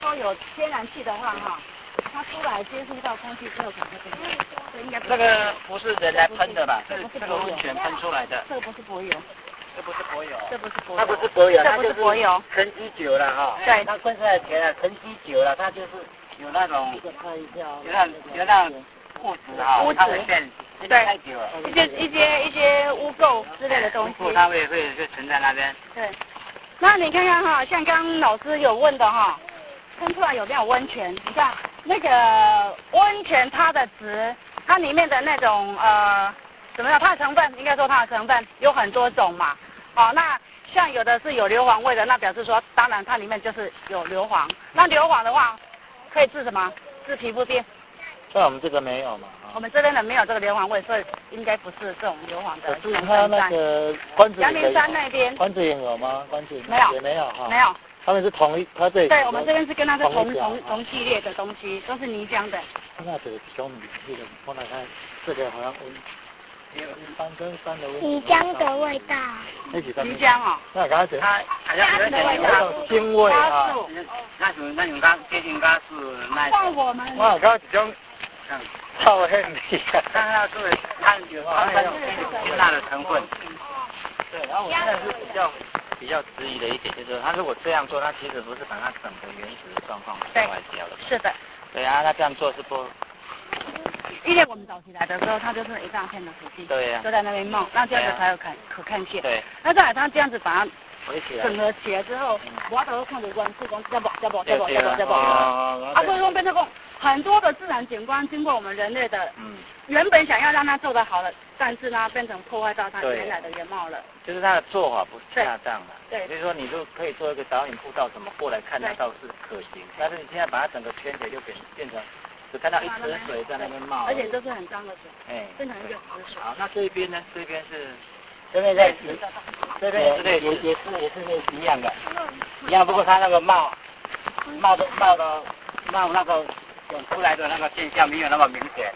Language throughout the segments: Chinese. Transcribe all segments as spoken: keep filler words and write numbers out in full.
说有天然气的话，哈，它出来接触到空气之后，可能会变色。这应该这个不是人来喷的吧？这是这个温泉喷出来的。 这个不是柏油。 这不是柏油。 这不是柏油。 它不是柏油， 这不是柏油。 沉积久了哈。 对。 它喷出来前啊，沉积久了，它就是有那种有那有那种物质哈，它会变。对。太久了。 一些一些一些污垢之类的东西。 它会会会存在那边。 对。那你看看哈，像刚刚老师有问的哈。喷出来有没有温泉？你看那个温泉，它的值，它里面的那种呃，怎么样？它的成分应该说它的成分有很多种嘛。哦，那像有的是有硫磺味的，那表示说，当然它里面就是有硫磺。那硫磺的话，可以治什么？治皮肤病。 那我们这个没有嘛？ 我们这边的没有这个硫磺味，所以应该不是这种硫磺的。 可是它那个关子阳明山那边。 关子岩有吗？关子没有。 也没有哈。 没有。 他们是同一，他这对，我们这边是跟它是同同同系列的东西，都是泥浆的。 那这个小米这个，我来看，这个好像有三跟三的味道。 泥浆的味道。 泥浆哦。 那刚才它好像有点味道， 腥味啊。 那种那种刚接近刚是那。像我们。 哇，刚一种，超香的。 看它是它有它有辛辣的成分。 对，然后我现在是比较。比较质疑的一点就是，他如果这样做，他其实不是把它整个原始的状况破坏掉了。 是的。 对啊，他这样做是不？ 因为我们早期来的时候，它就是一大片的土地， 对呀、 啊，都在那边冒，那这样子才有可可看见。 对。 那再来，它这样子把它围起来， 整合起来之后，我都看着关是讲这不这不这不这不这不。 啊。 啊，所以说变成讲很多的自然景观，经过我们人类的，嗯，原本想要让它做得好了，但是呢，变成破坏到它原来的原貌了。 就是它的做法不恰当了。 对。 所以说，你就可以做一个导引步道，怎么过来看，那倒是可行。但是你现在把它整个圈起来，就变变成只看到一池水在那边冒， 而且都是很脏的水， 哎， 变成一个死水。 好，那这边呢？这边是，这边在，这边也是也也是也是类似一样的，一样。不过它那个冒，冒的冒的冒那个涌出来的那个现象没有那么明显。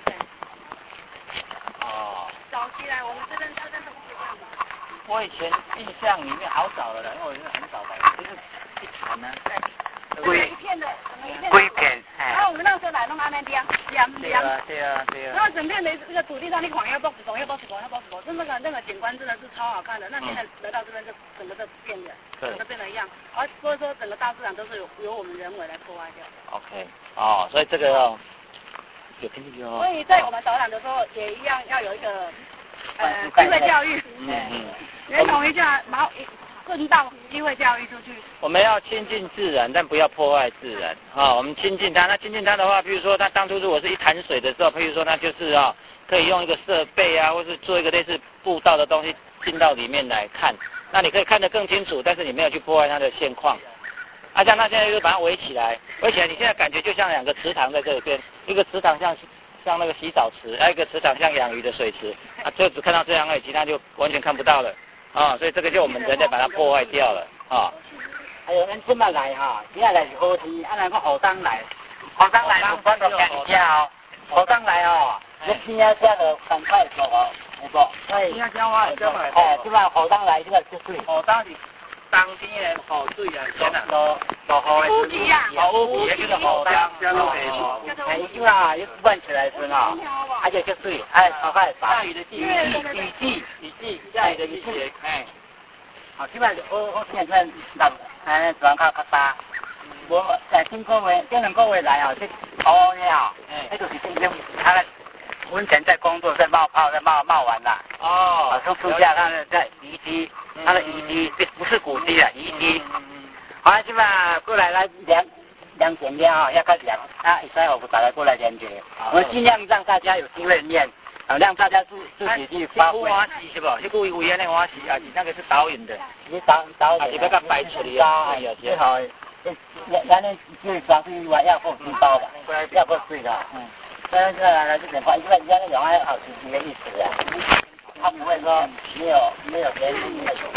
哦。 早期来我们这边这边都不一样的。 我以前印象里面好早了的，因为我是很早来，就是一盘呢， 龟一片的， 龟片， 哎。然后我们那时候来弄安那边，两两。 对啊，对啊，对啊。 然后整片的这个土地上，你狂要 box 狗，要 box 狗，要 box 狗，就那个那个景观真的是超好看的。那现在来到这边就整个都变了，整个变了一样。而所以说整个大自然都是由由我们人为来破坏掉。 OK， 哦，所以这个要有听进去哦。 所以在我们导览的时候也一样要有一个。呃，机会教育，嗯嗯，连同一下，然后顺道机会教育出去。 我们要亲近自然，但不要破坏自然啊、哦。我们亲近它，那亲近它的话，比如说它当初如果是一潭水的时候，譬如说它就是啊、哦，可以用一个设备啊，或是做一个类似步道的东西进到里面来看，那你可以看得更清楚，但是你没有去破坏它的现况。啊，像它现在就把它围起来，围起来，你现在感觉就像两个池塘在这边，一个池塘像。像那个洗澡池，还有一个池塘像养鱼的水池，啊，就只看到这样而已，其他就完全看不到了，啊，所以这个就我们人类把它破坏掉了，啊。还有人这么来哈，现在来是好天，啊来个后当来，后当来就关到家里哦，后当来哦，你边啊遮就赶快做哦，有无？哎，边啊遮我遮来，哦，即摆后当来即摆出水，后当是。冬天的雨水啊，落落落雨的。 乌鸡啊， 乌鸡叫做雨当，叫做雨。哎，伊嘛，伊灌起来时吼，而且就水，哎，好快下雨的季节，雨季，雨季，下雨的季节，哎。好，即摆我我现在六，哎，转较较大。我在今个月、今两个月来哦，这雨了，哎，那就是今天他的温泉在工作，在冒泡，在冒冒完了。哦。好，从树下它的在遗迹。它的遗迹不是古迹啊，遗迹。好了，今嘛过来来量量检量啊，要看量啊，一会我们打来过来量检。我们尽量让大家有机会念，啊，让大家自自己去发挥。花旗是不？你故意为那花旗啊？你那个是导引的，你导导引。你不要摆出来啊！哎呀，最好，咱咱那最主要是要要够皮包的，要够水的。嗯。但是来来这点话，因为人家那种还好是一个意思啊。他不会说没有没有别人没有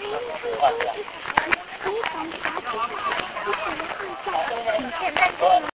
说。